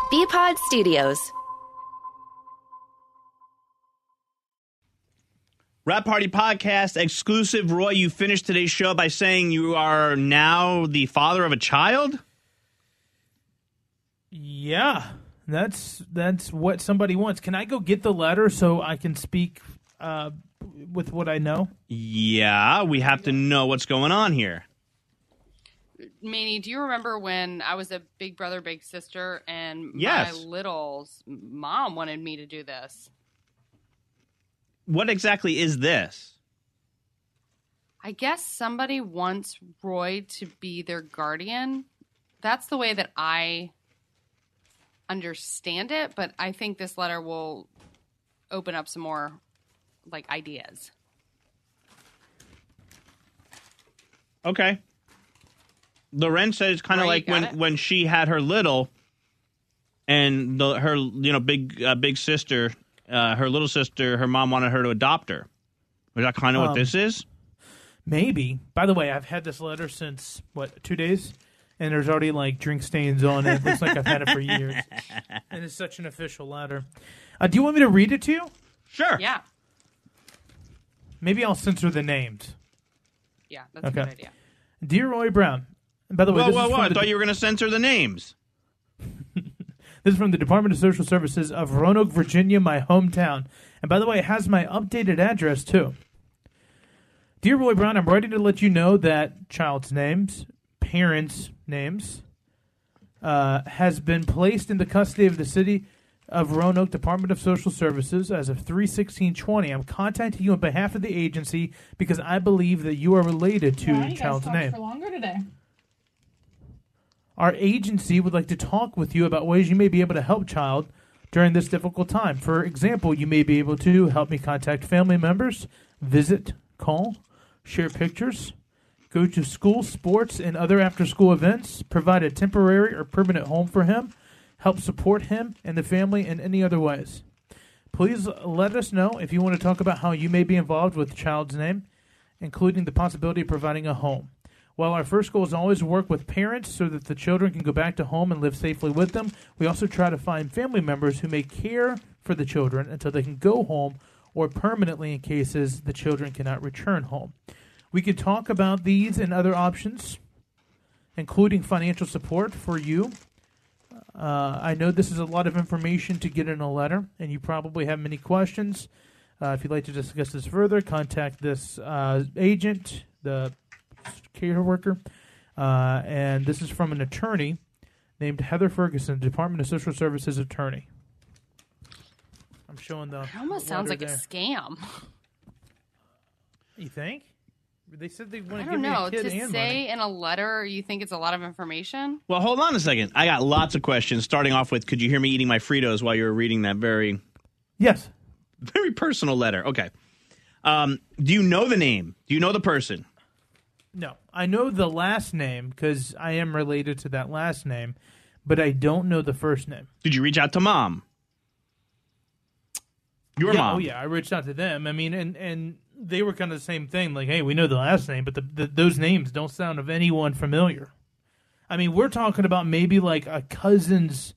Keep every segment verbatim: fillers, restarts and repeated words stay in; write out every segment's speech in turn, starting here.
B-Pod Studios. Rap Party Podcast exclusive. Roy, you finished today's show by saying you are now the father of a child? Yeah, that's that's what somebody wants. Can I go get the letter so I can speak uh, with what I know? Yeah, we have to know what's going on here. Manny, do you remember when I was a big brother, big sister, and Yes. my little's mom wanted me to do this? What exactly is this? I guess somebody wants Roy to be their guardian. That's the way that I understand it, but I think this letter will open up some more, like, ideas. Okay. Loren said it's kind of Roy, you like got when, it? when she had her little, and the, her you know big uh, big sister, uh, her little sister, her mom wanted her to adopt her. Is that kind of what Um, this is? Maybe. By the way, I've had this letter since, what, two days? And there's already, like, drink stains on it. It looks like I've had it for years. And it's such an official letter. Uh, do you want me to read it to you? Sure. Yeah. Maybe I'll censor the names. Yeah, that's Okay. a good idea. Dear Roy Brown. And by the way, Whoa, this whoa, is whoa! from I the thought you were going to censor the names. This is from the Department of Social Services of Roanoke, Virginia, my hometown. And by the way, it has my updated address, too. Dear Roy Brown, I'm writing to let you know that child's names, parents' names, uh, has been placed in the custody of the City of Roanoke Department of Social Services as of three sixteen twenty. I'm contacting you on behalf of the agency because I believe that you are related to Why you guys child's talked name. for longer today? Our agency would like to talk with you about ways you may be able to help child during this difficult time. For example, you may be able to help me contact family members, visit, call, share pictures, go to school, sports, and other after-school events, provide a temporary or permanent home for him, help support him and the family in any other ways. Please let us know if you want to talk about how you may be involved with the child's name, including the possibility of providing a home. While our first goal is always to work with parents so that the children can go back to home and live safely with them, we also try to find family members who may care for the children until they can go home or permanently in cases the children cannot return home. We can talk about these and other options, including financial support for you. Uh, I know this is a lot of information to get in a letter, and you probably have many questions. Uh, if you'd like to discuss this further, contact this uh, agent, the care worker, uh, and this is from an attorney named Heather Ferguson, Department of Social Services attorney. I'm showing the. It almost the sounds letter like a there. scam. You think? They said they I want to don't give me know. a kid To and say money. in a letter you think it's a lot of information? Well, hold on a second. I got lots of questions. Starting off with, could you hear me eating my Fritos while you were reading that very, Yes. very personal letter? Okay. Um, do you know the name? Do you know the person? No, I know the last name because I am related to that last name, but I don't know the first name. Did you reach out to mom? Your yeah, mom? Oh, yeah, I reached out to them. I mean, and, and they were kind of the same thing. Like, hey, we know the last name, but the, the, those names don't sound of anyone familiar. I mean, we're talking about maybe like a cousin's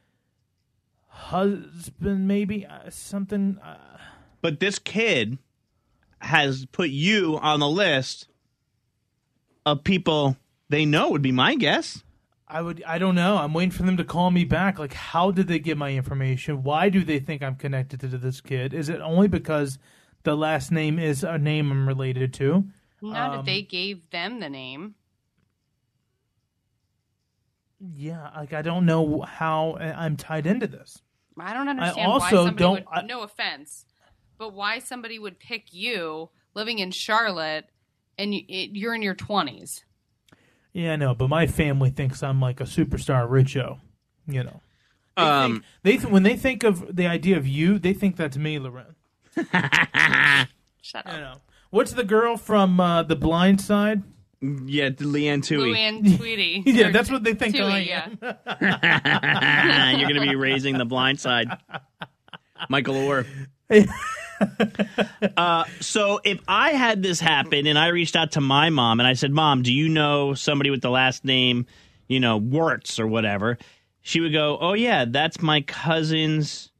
husband, maybe uh, something. Uh, But this kid has put you on the list of people they know, would be my guess. I would. I don't know. I'm waiting for them to call me back. Like, how did they get my information? Why do they think I'm connected to this kid? Is it only because the last name is a name I'm related to? Not Um, if they gave them the name. Yeah, like I don't know how I'm tied into this. I don't understand also why somebody don't- would, I- no offense, but why somebody would pick you living in Charlotte and you, it, you're in your twenties. Yeah, I know, but my family thinks I'm like a superstar Richo. You know, they Um, think, they th- when they think of the idea of you, they think that's me, Loren. Shut You up. know, what's the girl from uh, The Blind Side? Yeah, Leanne Tui. Luann Tweedy. Yeah, Or that's what they think Tui, I yeah. am. You're going to be raising the blind side. Michael Orr. uh, so if I had this happen and I reached out to my mom and I said, Mom, do you know somebody with the last name, you know, Wirtz or whatever? she would go, "Oh yeah, that's my cousin's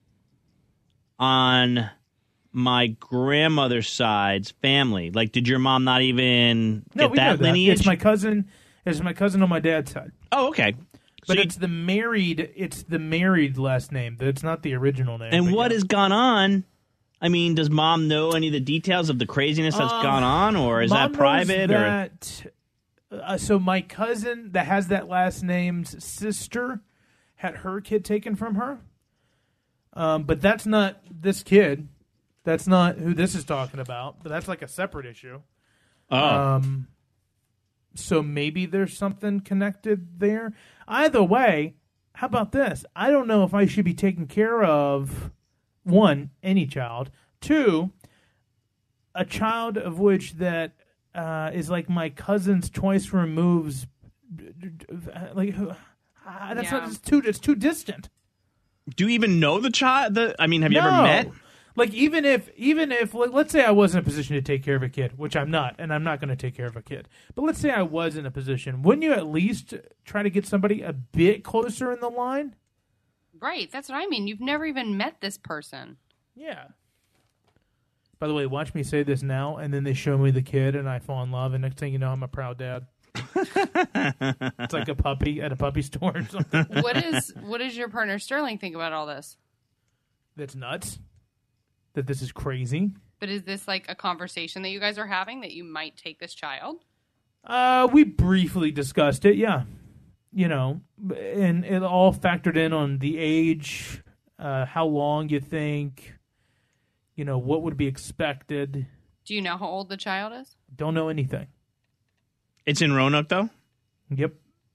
on my grandmother's side's family." Like, did your mom not even No, get we that know that. lineage? It's my cousin. It's my cousin on my dad's side. Oh, okay. But So you- it's the married. It's the married last name. It's not the original name. and but what yeah. has gone on? I mean, does mom know any of the details of the craziness that's Um, gone on, or is Mom that knows private? Or that, uh, so my cousin that has that last name's sister had her kid taken from her. Um, but that's not this kid. That's not who this is talking about. But that's like a separate issue. oh, Um, so maybe there's something connected there. Either way, how about this? I don't know if I should be taking care of, one, any child. Two, a child of which that uh, is like my cousin's twice removes. Like, uh, that's Yeah. not. It's too. It's too distant. do you even know the child? The, I mean, have you ever No. met? Like even if even if like, let's say I was in a position to take care of a kid, which I'm not, and I'm not going to take care of a kid. But let's say I was in a position, wouldn't you at least try to get somebody a bit closer in the line? Right. That's what I mean. You've never even met this person. Yeah. By the way, watch me say this now, and then they show me the kid, and I fall in love, and next thing you know, I'm a proud dad. It's like a puppy at a puppy store or something. What is what does your partner Sterling think about all this? That's nuts. That this is crazy. But is this like a conversation that you guys are having that you might take this child? Uh, we briefly discussed it, yeah. You know, and it all factored in on the age, uh, how long you think, you know, what would be expected. Do you know how old the child is? Don't know anything. It's in Roanoke, though. Yep.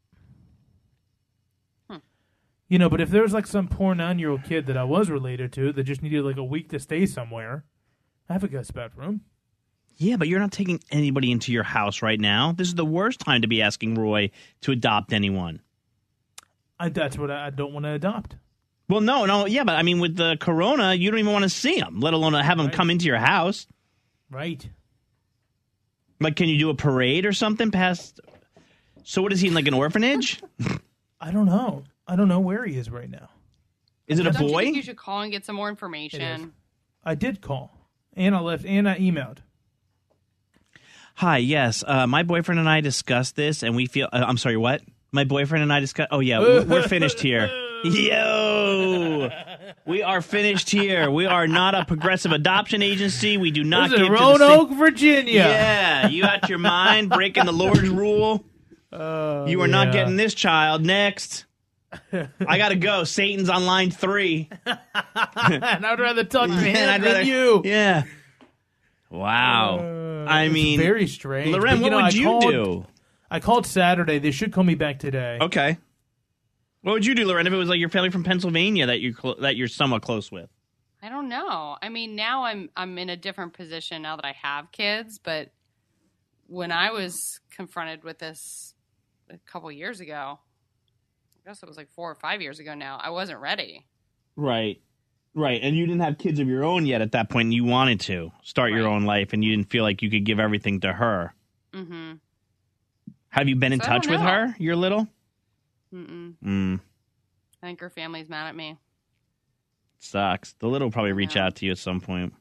Hmm. You know, but if there was like some poor nine-year-old kid that I was related to that just needed like a week to stay somewhere, I have a guest bedroom. Yeah, but you're not taking anybody into your house right now. This is the worst time to be asking Roy to adopt anyone. I, that's what I, I don't want to adopt. Well, no, no, yeah, but I mean, with the corona, you don't even want to see him, let alone have him Right. come into your house. Right. Like, can you do a parade or something past? So, what is he in, like an orphanage? I don't know. I don't know where he is right now. Is it a Don't you boy? think you should call and get some more It is. information? I did call, and I left, and I emailed. Hi, yes, uh, my boyfriend and I discussed this, and we feel. Uh, I'm sorry, what? My boyfriend and I discussed. Oh yeah, we're, we're finished here. Yo, we are finished here. We are not a progressive adoption agency. We do not This get is to the same- Roanoke, Virginia. Yeah, you got your mind breaking the Lord's rule. Oh, You are not yeah. getting this child. Next. I gotta go. Satan's on line three. And I'd rather talk to him And I'd than rather- you. Yeah. Wow. Uh, I it's mean, very strange. Loren, But, what know, would I you called, do? I called Saturday. They should call me back today. Okay. What would you do, Loren, if it was like your family from Pennsylvania that you're cl- that you're somewhat close with? I don't know. I mean, now I'm I'm in a different position now that I have kids, but when I was confronted with this a couple years ago, I guess it was like four or five years ago now, I wasn't ready. Right. Right. And you didn't have kids of your own yet at that point, and you wanted to start your Right. own life, and you didn't feel like you could give everything to her. Mm-hmm. Have you been in So I touch don't with know. her? You're little? Mm-mm. Mm. I think her family's mad at me. Sucks. The little will probably reach Yeah. out to you at some point.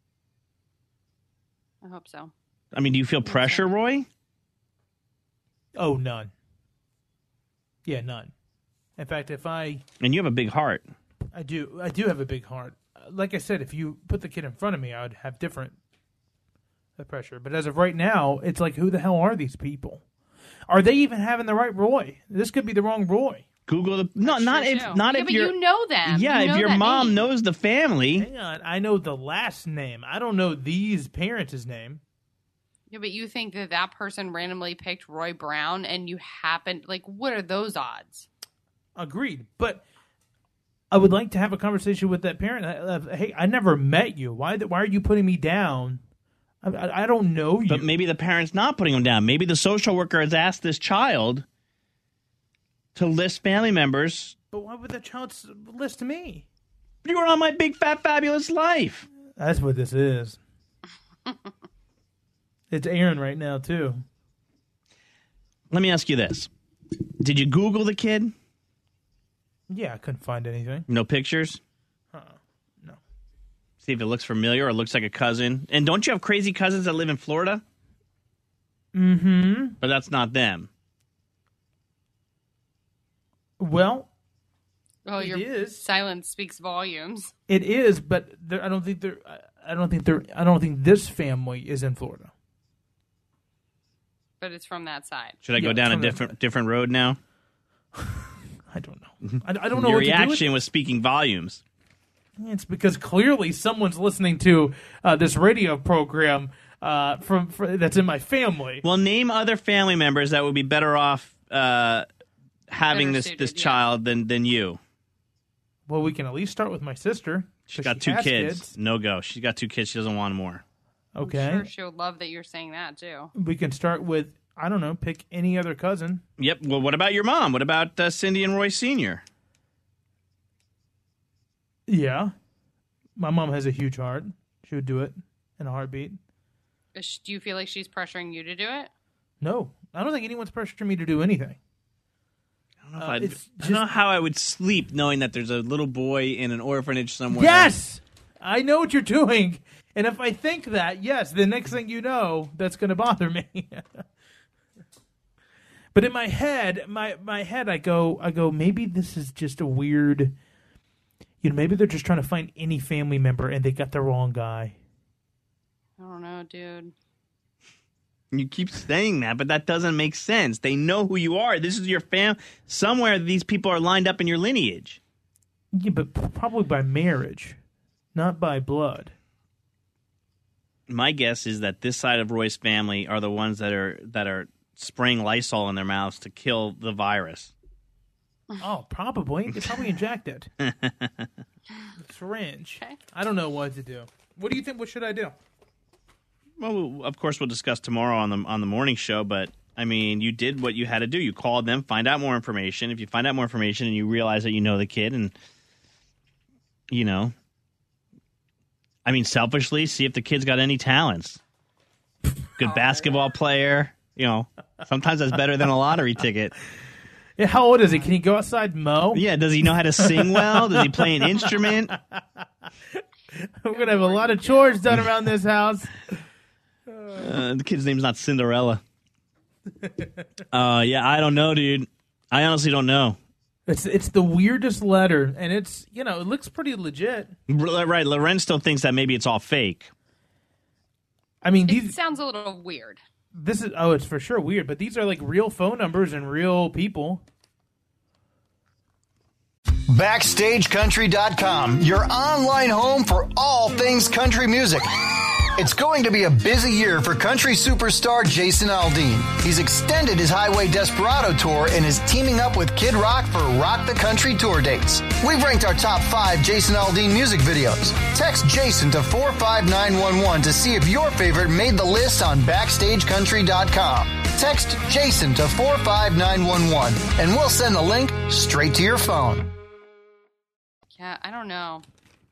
I hope so. I mean, do you feel pressure, Roy? Oh, none. Yeah, none. In fact, if I, And you have a big heart. I do, I do have a big heart. Like I said, if you put the kid in front of me, I would have different uh, pressure. But as of right now, it's like, who the hell are these people? Are they even having the right Roy? This could be the wrong Roy. Google the no, That's not true, if too. not yeah, if but you're you know them. yeah, You if know your that mom name. knows the family. Hang on, I know the last name. I don't know these parents' name. Yeah, but you think that that person randomly picked Roy Brown, and you happen like, what are those odds? Agreed, but I would like to have a conversation with that parent. Uh, hey, I never met you. Why? th- Why are you putting me down? I, I, I don't know you. But maybe the parent's not putting them down. Maybe the social worker has asked this child to list family members. But why would that child s- list me? You were on My Big Fat Fabulous Life. That's what this is. It's Aaron right now too. Let me ask you this: did you Google the kid? Yeah, I couldn't find anything. No pictures? Uh, no. See if it looks familiar or looks like a cousin. And don't you have crazy cousins that live in Florida? Mm-hmm. But that's not them. Well, Oh, it your is. silence speaks volumes. It is, but there, I don't think they're. I don't think they're. I don't think this family is in Florida. But it's from that side. Should I Yeah, go down a from that different side. different road now? I don't know. I, I don't know Your what to do with reaction was speaking volumes. It's because clearly someone's listening to uh, this radio program uh, from, from that's in my family. Well, name other family members that would be better off uh, having Better this suited, this yeah. child than than you. Well, we can at least start with my sister. She's 'cause got she two has kids. No go. She's got two kids. She doesn't want more. Okay, I'm sure she'll love that you're saying that, too. we can start with I don't know. Pick any other cousin. Yep. Well, what about your mom? What about uh, Cindy and Roy Senior? Yeah, my mom has a huge heart. She would do it in a heartbeat. Is she- Do you feel like she's pressuring you to do it? No, I don't think anyone's pressuring me to do anything. I don't know, if Uh, I'd- it's I don't know just- how I would sleep knowing that there's a little boy in an orphanage somewhere. Yes, I know what you're doing, and if I think that, yes, the next thing you know, that's going to bother me. But in my head, my my head, I go, I go. Maybe this is just a weird. You know, maybe they're just trying to find any family member, and they got the wrong guy. I don't know, dude. You keep saying that, but that doesn't make sense. They know who you are. This is your fam. Somewhere these people are lined up in your lineage. Yeah, but p- probably by marriage, not by blood. My guess is that this side of Roy's family are the ones that are that are spraying Lysol in their mouths to kill the virus. Oh, probably. They probably inject it. Syringe. Okay. I don't know what to do. What do you think? What should I do? Well, of course, we'll discuss tomorrow on the on the morning show. But I mean, you did what you had to do. You called them, find out more information. If you find out more information and you realize that you know the kid, and you know, I mean, selfishly, see if the kid's got any talents. Good basketball player. You know, sometimes that's better than a lottery ticket. Yeah, how old is he? Can he go outside and mow? Yeah, does he know how to sing well? Does he play an instrument? We're gonna have a lot of chores done around this house. Uh, the kid's name's not Cinderella. Uh, yeah, I don't know, dude. I honestly don't know. It's it's the weirdest letter, and it's you know it looks pretty legit. R- Right, Lorenz still thinks that maybe it's all fake. I mean, It these sounds a little weird. this is oh, it's for sure weird, but these are like real phone numbers and real people. Backstage Country dot com, your online home for all things country music. It's going to be a busy year for country superstar Jason Aldean. He's extended his Highway Desperado tour and is teaming up with Kid Rock for Rock the Country tour dates. We've ranked our top five Jason Aldean music videos. Text Jason to four five nine one one to see if your favorite made the list on Backstage Country dot com. Text Jason to four five nine one one and we'll send the link straight to your phone. Yeah, I don't know.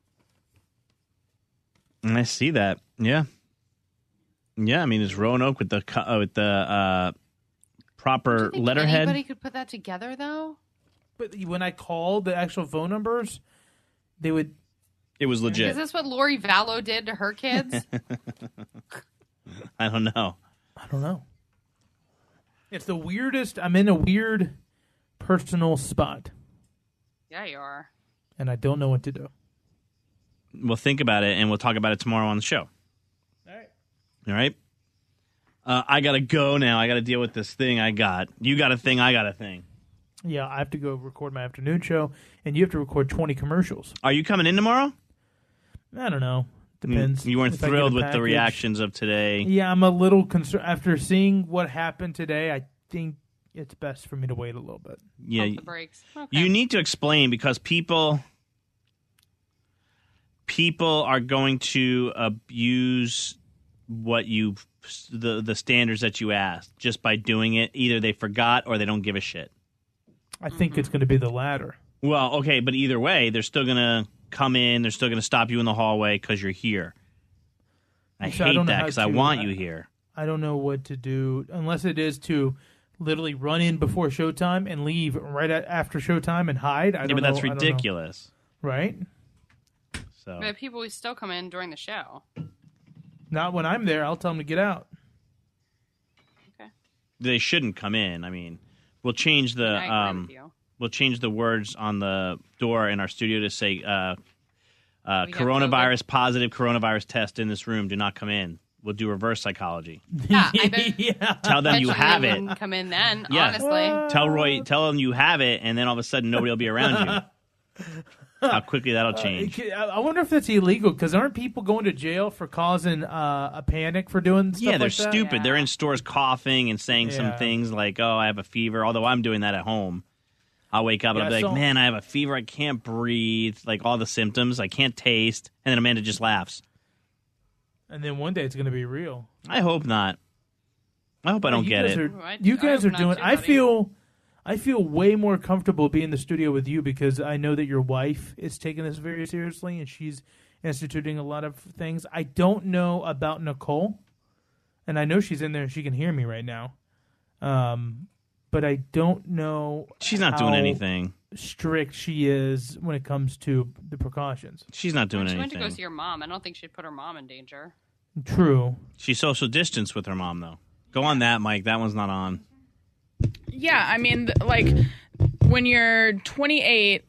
And I see that. Yeah. Yeah, I mean, it's Roanoke with the co- uh, with the uh, proper Do you think letterhead. anybody could put that together, though? But when I called the actual phone numbers, they would. It was legit. Is this what Lori Vallow did to her kids? I don't know. I don't know. It's the weirdest. I'm in a weird personal spot, Yeah, you are. and I don't know what to do. We'll think about it, and we'll talk about it tomorrow on the show. All right. All right? Uh, I got to go now. I got to deal with this thing I got. You got a thing. I got a thing. Yeah, I have to go record my afternoon show, and you have to record twenty commercials. Are you coming in tomorrow? I don't know. Depends. You weren't if I get a thrilled with the package. reactions of today. Yeah, I'm a little concerned. After seeing what happened today, I think it's best for me to wait a little bit. Yeah, Pump the brakes. Okay. you need to explain because people people are going to abuse what you the the standards that you asked just by doing it. Either they forgot or they don't give a shit. I think it's going to be the latter. Well, okay, but either way, they're still gonna come in. They're still gonna stop you in the hallway because you're here. I So I hate don't know that how because I to- want I- you here. I don't know what to do unless it is to literally run in before showtime and leave right at, after showtime and hide. I Yeah, don't but that's know, I don't know. ridiculous. Right? So But people will still come in during the show. Not when I'm there. I'll tell them to get out. Okay. they shouldn't come in. I mean, we'll change the I agree um, with you. we'll change the words on the door in our studio to say uh, uh, We have coronavirus positive coronavirus test in this room. Do not come in. We'll do reverse psychology. Yeah, I bet. yeah. Tell them bet you have it. wouldn't come in then. Yeah. Honestly, Tell Roy, tell them you have it, and then all of a sudden nobody will be around you. How quickly that'll change. I I wonder if that's illegal, because aren't people going to jail for causing uh, a panic for doing stuff Yeah, they're like that? stupid. Yeah. They're in stores coughing and saying some Yeah. things like, "Oh, I have a fever." Although I'm doing that at home. I'll wake up and I'll Yeah, be like, so- "Man, I have a fever. I can't breathe." Like all the symptoms. I can't taste. And then Amanda just laughs. And then one day it's going to be real. I hope not. I hope I don't you get guys it. Are, Ooh, I- you I guys hope are not doing. too, I buddy. feel, I feel way more comfortable being in the studio with you, because I know that your wife is taking this very seriously and she's instituting a lot of things. I don't know about Nicole, and I know she's in there and she can hear me right now. Um, but I don't know. She's not doing how anything. strict she is when it comes to the precautions. She's not doing she went to go anything. see her mom. I don't think she'd put her mom in danger. True. She's social distance with her mom, though. Go on that, Mike. That one's not on. Yeah, I mean, th- like when you're twenty-eight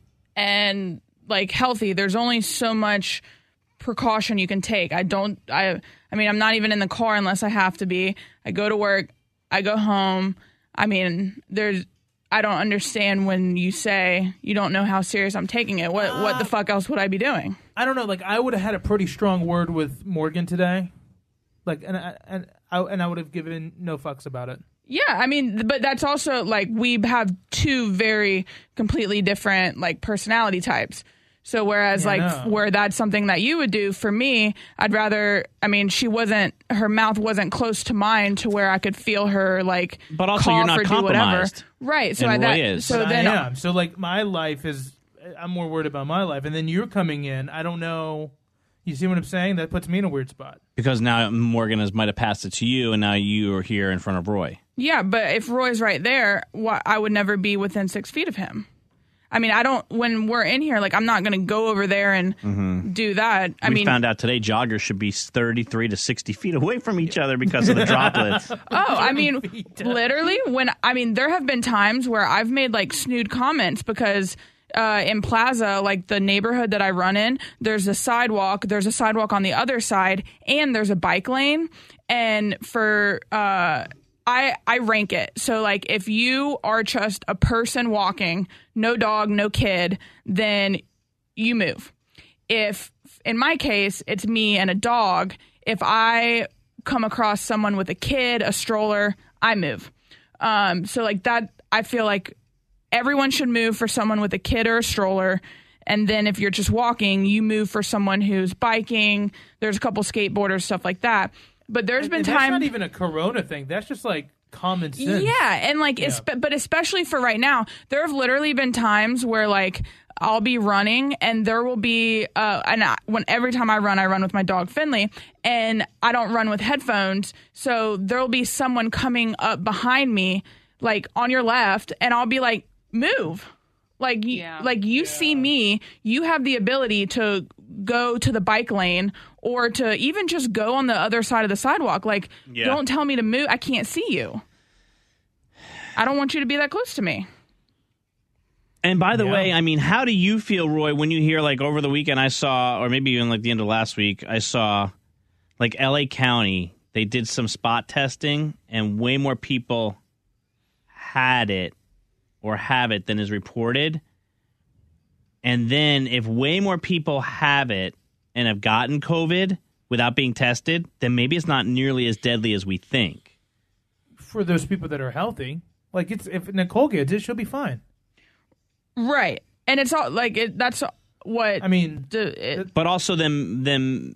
and like healthy, there's only so much precaution you can take. I don't. I. I mean, I'm not even in the car unless I have to be. I go to work. I go home. I mean, there's. I don't understand when you say you don't know how serious I'm taking it. What what the fuck else would I be doing? I don't know. Like, I would have had a pretty strong word with Morgan today. Like, and I, and I, and I would have given no fucks about it. Yeah, I mean, but that's also like we have two very completely different like personality types. So whereas Yeah, I like know. where that's something that you would do, for me, I'd rather. I mean, she wasn't. Her mouth wasn't close to mine to where I could feel her like. But also, you're cough not or do whatever. compromised. Right. So And I, that, Roy is. So But then I am. So, like, my life is. I'm more worried about my life, and then you're coming in. I don't know. You see what I'm saying? That puts me in a weird spot. Because now Morgan has might have passed it to you, and now you are here in front of Roy. Yeah, but if Roy's right there, why, I would never be within six feet of him. I mean, I don't. When we're in here, like I'm not going to go over there and do that. I we mean, found out today joggers should be thirty-three to sixty feet away from each other because of the droplets. Oh, I mean, literally, when I mean, there have been times where I've made like snood comments because uh, in Plaza, like the neighborhood that I run in, there's a sidewalk, there's a sidewalk on the other side, and there's a bike lane. And for uh, I I rank it. So like if you are just a person walking, no dog, no kid, then you move. If in my case, it's me and a dog, if I come across someone with a kid, a stroller, I move. Um, so like that, I feel like everyone should move for someone with a kid or a stroller. And then if you're just walking, you move for someone who's biking. There's a couple skateboarders, stuff like that. But there's been And time. That's not even a Corona thing. That's just like common sense. Yeah, and like, it's, but especially for right now, there have literally been times where like I'll be running and there will be, uh, and I, when every time I run, I run with my dog Finley, and I don't run with headphones, so there will be someone coming up behind me, like on your left, and I'll be like, move. Like, you, Yeah. like you see me, you have the ability to go to the bike lane or to even just go on the other side of the sidewalk. Like, Yeah. don't tell me to move. I can't see you. I don't want you to be that close to me. And by the Yeah. way, I mean, how do you feel, Roy, when you hear, like, over the weekend I saw, or maybe even like the end of last week, I saw, like, L A County, they did some spot testing, and way more people had it or have it than is reported. And then if way more people have it and have gotten COVID without being tested, then maybe it's not nearly as deadly as we think. For those people that are healthy, like it's if Nicole gets it, she'll be fine. Right. And it's all like it, that's what I mean, the, it, But also them them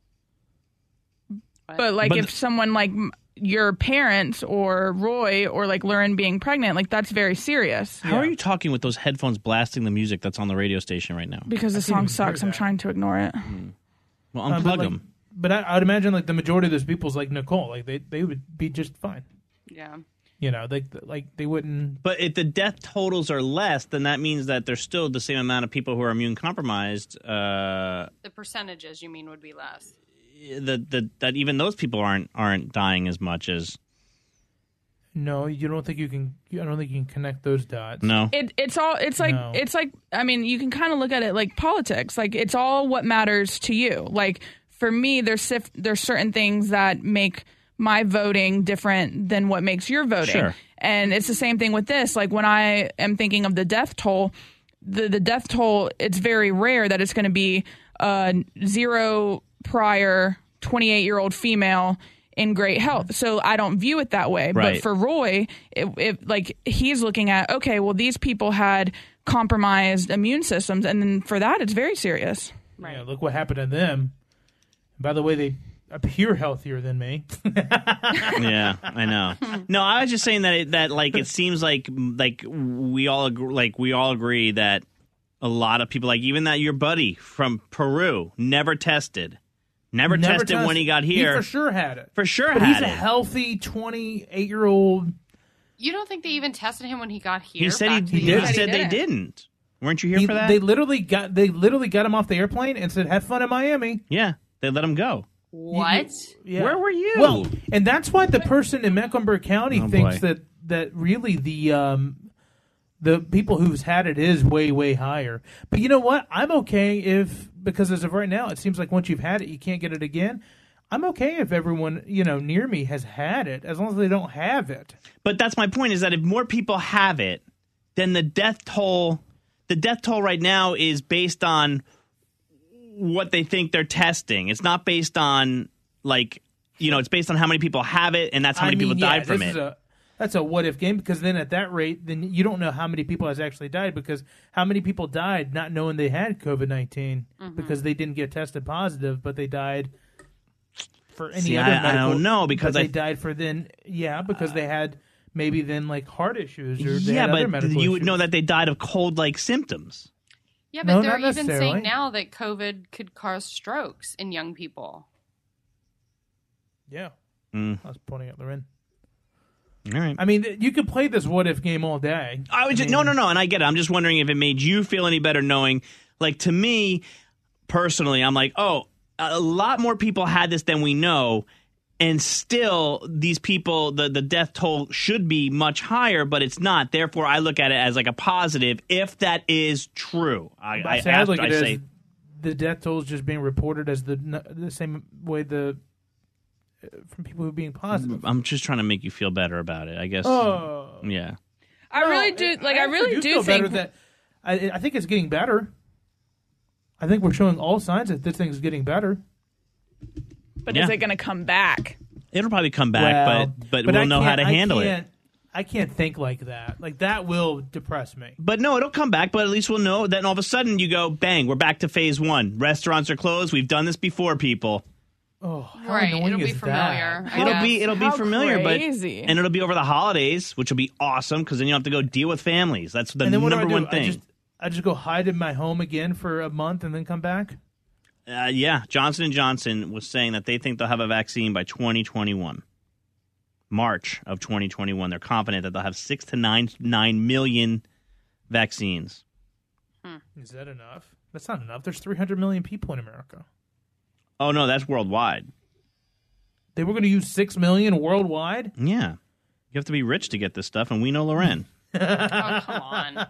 but like But if the- someone like m- your parents or Roy or like Lauren being pregnant, like that's very serious How are you talking with those headphones blasting the music that's on the radio station right now? because the can't song even sucks. hear I'm that. trying to ignore it. Well, uh, unplug but, like, them. But I, I'd imagine like the majority of those people's like Nicole, like they they would be just fine. Yeah. You know, they like they wouldn't. But if the death totals are less, then that means that there's still the same amount of people who are immune compromised. Uh, The percentages, you mean, would be less. the, the that even those people aren't aren't dying as much as No, you don't think you can. I don't think you can connect those dots. no. It, it's all. It's like. No. It's like. I mean, you can kind of look at it like politics. Like it's all what matters to you. Like for me, there's sif- there's certain things that make my voting different than what makes your voting. Sure. And it's the same thing with this. Like when I am thinking of the death toll, the the death toll. It's very rare that it's going to be a zero prior twenty-eight year old female in great health. So I don't view it that way. Right. But for Roy, it, it, like he's looking at, okay, well, these people had compromised immune systems. And then for that, it's very serious. Right. Yeah, look what happened to them. By the way, they appear healthier than me. Yeah, I know. No, I was just saying that it, that like it seems like like we all agree, like we all agree that a lot of people, like even that your buddy from Peru, never tested, never, Never tested test- when he got He here. for sure had it. For sure But had he's a it. healthy twenty-eight-year-old. You don't think they even tested him when he got here? He said back he, to the he U S? said they didn't. didn't. Weren't you here He- for that? They literally got they literally got him off the airplane and said, "Have fun in Miami." yeah, they let him go. What? Yeah. Where were you? Well, and that's why the person in Mecklenburg County Oh, thinks boy. that that really the um, the people who's had it is way way higher. But you know what? I'm okay if because as of right now, it seems like once you've had it, you can't get it again. I'm okay if everyone you know near me has had it, as long as they don't have it. But that's my point, is that if more people have it, then the death toll, the death toll right now is based on what they think they're testing. It's not based on, like, you know, it's based on how many people have it, and that's how many I mean, people yeah, died from this it. Is a, that's a what if game because then at that rate, then you don't know how many people has actually died because how many people died not knowing they had COVID nineteen because they didn't get tested positive, but they died for any See, other I- I medical. don't know, because but they I- died for then yeah because they had maybe then like heart issues or they yeah, had other but medical you would issues. know that they died of cold-like symptoms. Yeah, No, but they're not even necessarily. saying now that COVID could cause strokes in young people. Yeah, Mm. I was pointing at Loren. All right. I mean, you could play this what if game all day. I was just, no, no, no, and I get it. I'm just wondering if it made you feel any better knowing, like, to me, personally, I'm like, oh, a lot more people had this than we know, and still these people, the, the death toll should be much higher, but it's not. Therefore, I look at it as like a positive if that is true. I, I, I sounds like I it is. say, The death toll is just being reported as the the same way the uh, from people who are being positive. I'm just trying to make you feel better about it, I guess. Oh, Yeah. I really do. Like I, actually really do feel better think. that I, I think it's getting better. I think we're showing all signs that this thing's getting better. but Yeah. is it going to come back? It'll probably come back, Well, but, but I we'll know how can't- to I handle it. can't- I can't think like that. Like that will depress me. But no, it'll come back, but at least we'll know. Then all of a sudden you go, bang, we're back to phase one. Restaurants are closed. We've done this before, people. Oh, how Right, annoying it'll be is familiar. that? I It'll guess. be it'll be How familiar, crazy. but and it'll be over the holidays, which will be awesome because then you don't have to go deal with families. That's the And then what number do I do? one thing. I just I just go hide in my home again for a month and then come back. Uh, yeah, Johnson and Johnson was saying that they think they'll have a vaccine by twenty twenty-one. March of twenty twenty-one. They're confident that they'll have six to nine nine million vaccines. Is that enough? That's not enough. There's three hundred million people in America. Oh no, that's worldwide. They were going to use six million worldwide. Yeah, you have to be rich to get this stuff, and we know Loren. Oh, come on.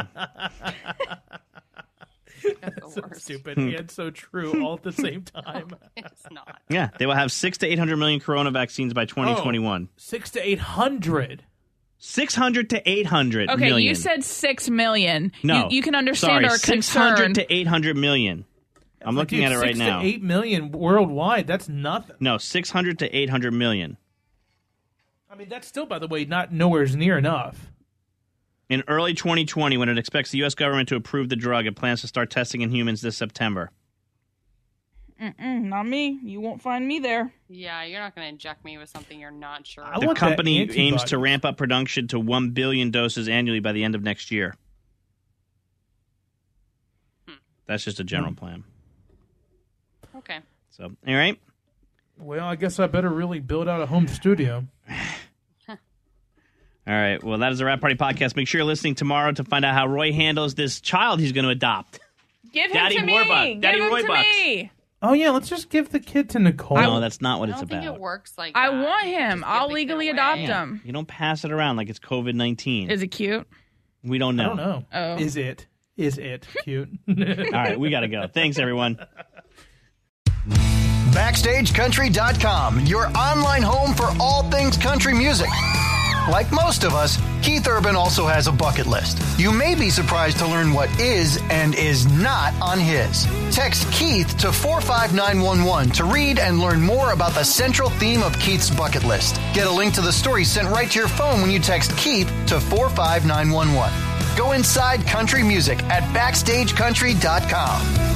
That's the worst. Stupid and so true all at the same time. It's not. Yeah, they will have six to eight hundred million corona vaccines by twenty twenty-one. Six to eight hundred. Six hundred to eight hundred Okay, million. you said six million. no. you, you can understand Sorry, our six concern. hundred to eight hundred million. I'm looking Dude, at it right six now. To eight million worldwide. That's nothing. No, six hundred to eight hundred million. I mean, that's still, by the way, not nowhere near enough. In early twenty twenty, when it expects the U S government to approve the drug, it plans to start testing in humans this September. Mm, not me. You won't find me there. Yeah, you're not going to inject me with something you're not sure. I The want that company aims antibodies. to ramp up production to one billion doses annually by the end of next year. That's just a general plan. Okay. So, all right. Well, I guess I better really build out a home studio. All right. Well, that is the Rap Party Podcast. Make sure you're listening tomorrow to find out how Roy handles this child he's going to adopt. Give him Daddy to me. Warbuck. Daddy Give him Roy to Bucks. me. Oh, yeah, let's just give the kid to Nicole. No, that's not what I it's don't think about. it works like I that. want You can him. just give I'll the kid legally away. adopt Yeah. him. You don't pass it around like it's COVID nineteen. Is it cute? We don't know. I don't know. Oh. Is it? Is it cute? All right. We got to go. Thanks, everyone. Backstage Country dot com, your online home for all things country music. Like most of us, Keith Urban also has a bucket list. You may be surprised to learn what is and is not on his. Text Keith to four five nine one one to read and learn more about the central theme of Keith's bucket list. Get a link to the story sent right to your phone when you text Keith to four five nine one one. Go inside country music at Backstage Country dot com.